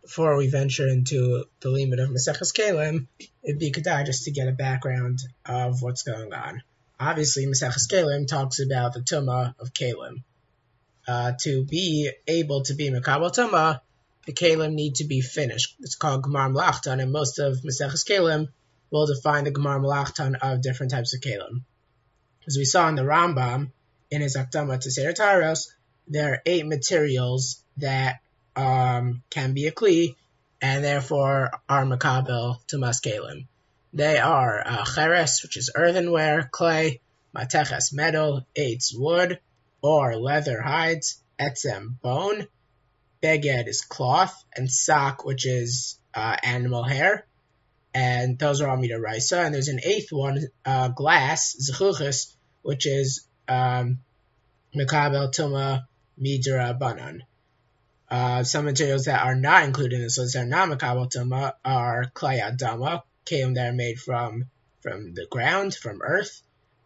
before we venture into the limit of Maseches Kelim, it'd be kedai just to get a background of what's going on. Obviously, Maseches Kelim talks about the Tumah of Kelim. To be able to be Mekabel Tumah, the Kelim need to be finished. It's called Gemar Melachtan, and most of Maseches Kelim will define the Gemar Melachtan of different types of Kelim. As we saw in the Rambam, in his Akdama to Seder Taros, there are 8 materials that can be a kli, and therefore are Mekabel Tumas Kelim. They are cheres, which is earthenware, clay, mateches, metal, eitz, wood, or leather, hides, etzem, bone, beged is cloth, and sak, which is animal hair. And those are all midoraisa. And there's an 8th one, glass, zechuchis, which is Mekabel Tumah midrabanan. Some materials that are not included in this list that are not Mekabel Tumah are klei adama, kelim that are made from the ground, from earth.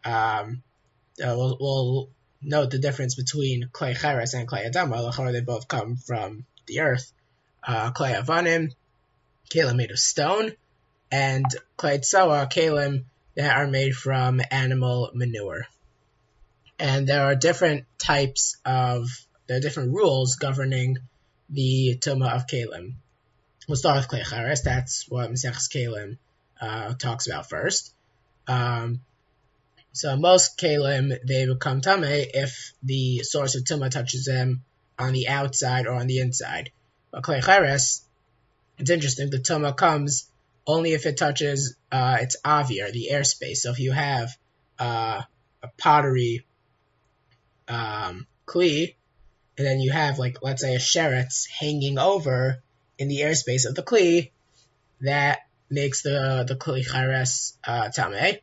We'll note the difference between klei cheres and klei adama. They both come from the earth. Klei avanim, kelim made of stone, and klei tzoa, kelim that are made from animal manure. And there are different rules governing the Tumah of Kelim. We'll start with Klei Cheres. That's what Maseches Kelim talks about first. So most Kelim, they become Tameh if the source of Tumah touches them on the outside or on the inside. But Klei Cheres, it's interesting, the Tumah comes only if it touches its avir, the airspace. So if you have a pottery kli, and then you have, like, let's say a sheretz hanging over in the airspace of the kli, that makes the kli cheres tameh.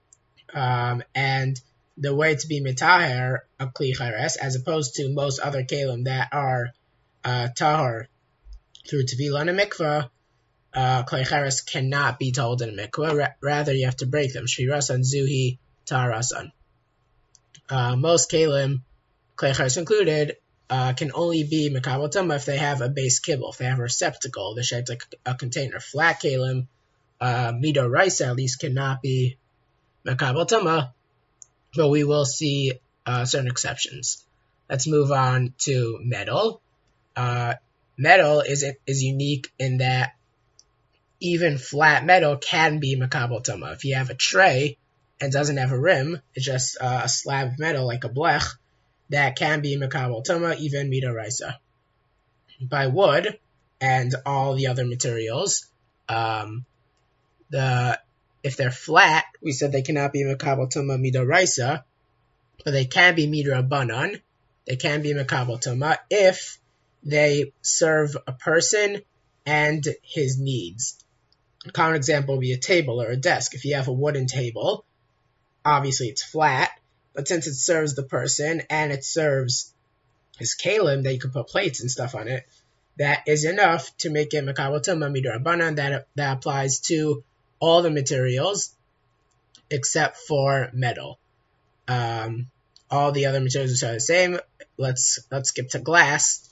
And the way to be mitaher a kli cheres, as opposed to most other kelim that are tahor through tevilah and a mikvah, klei cheres cannot be told in a mikvah. Rather, you have to break them. Shvirasan zuhi taharasan. Most kelim, klei cheres included, can only be Mekabel Tumah if they have a base kibble, if they have a receptacle, the shape like a container. Flat kelim, midoraisa at least, cannot be Mekabel Tumah, but we will see certain exceptions. Let's move on to metal. Metal is unique in that even flat metal can be Mekabel Tumah. If you have a tray and doesn't have a rim, it's just a slab of metal like a blech, that can be Mekabel Tumah, even midoraisa. By wood and all the other materials, if they're flat, we said they cannot be Mekabel Tumah midoraisa, but they can be midrabanan. They can be Mekabel Tumah if they serve a person and his needs. A common example would be a table or a desk. If you have a wooden table, obviously it's flat, but since it serves the person and it serves his kelim, that you can put plates and stuff on it, that is enough to make it Mekabel Tumah midrabanan. That applies to all the materials except for metal. All the other materials are the same. Let's skip to glass.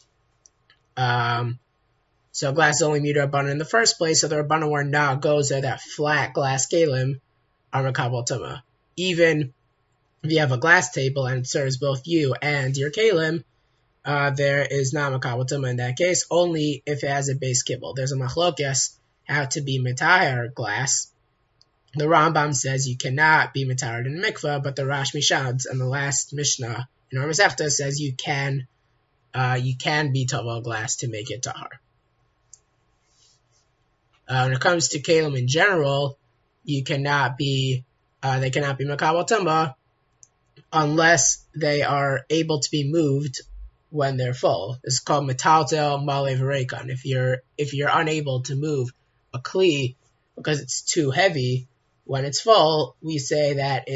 So glass is only midrabanan in the first place, so the rabbanan were not goes there that flat glass kelim are Mekabel Tumah. Even if you have a glass table and it serves both you and your kelim, there is not Mekabel Tumah in that case, only if it has a base kibble. There's a machlokes how to be mitaher glass. The Rambam says you cannot be mitaher in a mikvah, but the Rash Mishads and the last Mishnah in our Masechta says you can be tovel glass to make it tahar. When it comes to kelim in general, they cannot be Mekabel Tumah unless they are able to be moved when they're full. It's called metaltel malev reikon. If you're unable to move a kli because it's too heavy, when it's full, we say that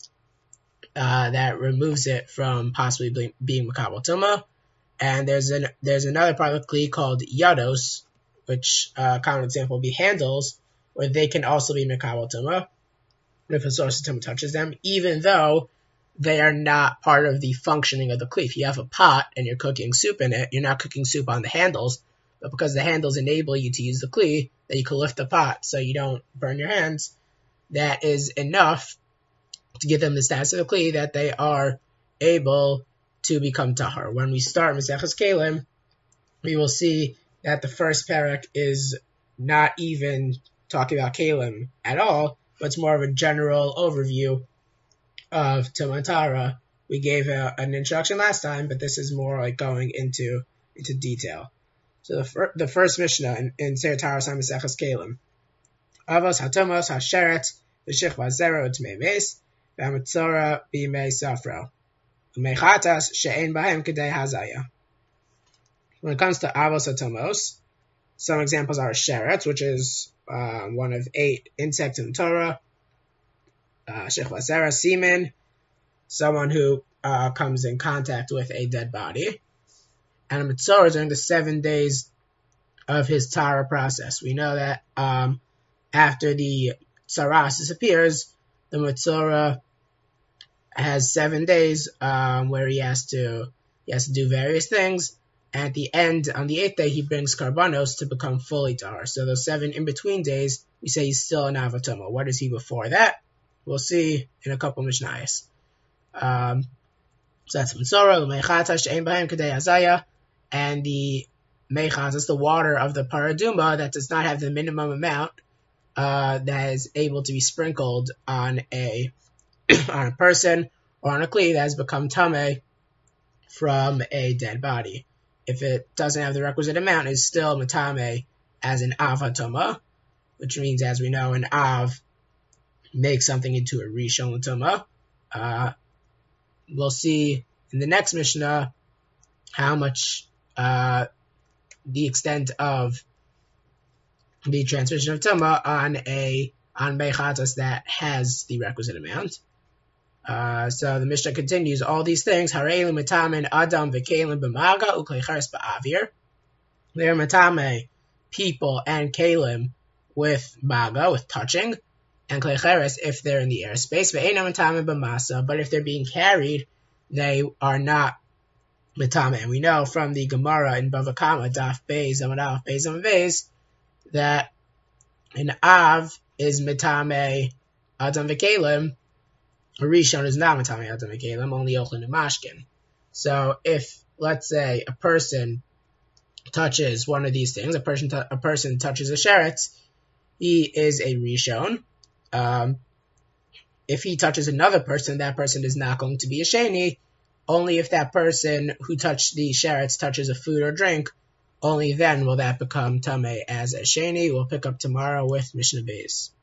removes it from possibly being Mekabel Tumah. And there's another part of the kli called yados, which a common example would be handles, where they can also be Mekabel Tumah if a source of Tumah touches them, even though they are not part of the functioning of the kli. If you have a pot and you're cooking soup in it, you're not cooking soup on the handles, but because the handles enable you to use the kli, that you can lift the pot so you don't burn your hands, that is enough to give them the status of the kli that they are able to become tahar. When we start Maseches Kelim, we will see that the first parak is not even talking about Kelim at all, but it's more of a general overview of Tumah and Tahara. We gave an introduction last time, but this is more like going into detail. So the first Mishnah in Seir Taharas Maseches Kelim. Avos hatomos hasheret v'shich zero t'mei meis v'amitzora b'mei safro u'meichatas she'ein bahem kedei hazaya. When it comes to avos hatomos, some examples are sheret, which is one of 8 insects in the Torah. Shich v'zera, semen, someone who comes in contact with a dead body. And a mitzorah during the 7 days of his Tara process. We know that after the tzaras disappears, the mitzorah has 7 days where he has to do various things. And at the end, on the 8th day, he brings karbanos to become fully tahar. So those 7 in-between days, we say he's still an avatoma. What is he before that? We'll see in a couple mishnayos. So that's mitzorah, l'meichata she'ein b'hem kedei hazaya, and the meichas is the water of the paraduma that does not have the minimum amount that is able to be sprinkled on a person or on a kli that has become tameh from a dead body. If it doesn't have the requisite amount, it's still matame as an avatoma, which means, as we know, an av makes something into a rishon l'tuma. We'll see in the next Mishnah how much the extent of the transmission of Tumah on Meichatas that has the requisite amount. So the Mishnah continues, all these things, Hareilu Metamin Adam V'Kelim B'Maga U'Kleicheres Ba'Avir. They are Metame, people, and Kelim with Maga, with touching, and Kleicheres if they're in the airspace. Ve'ena Metame B'Masa, but if they're being carried, they are not Metame. And we know from the Gemara in Bava Kama, Daf Beis, Amad Aleph Beis, Amad Beis, that an Av is Metame Adam V'Kelim. A Rishon is not Matami Adam V'Kelim, only Ochlin and Mashkin. So if, let's say, a person touches one of these things, a person touches a sheretz, he is a Rishon. If he touches another person, that person is not going to be a Sheni. Only if that person who touched the sheretz touches a food or drink, only then will that become Tameh as a Sheni. We'll pick up tomorrow with Mishnah Beis.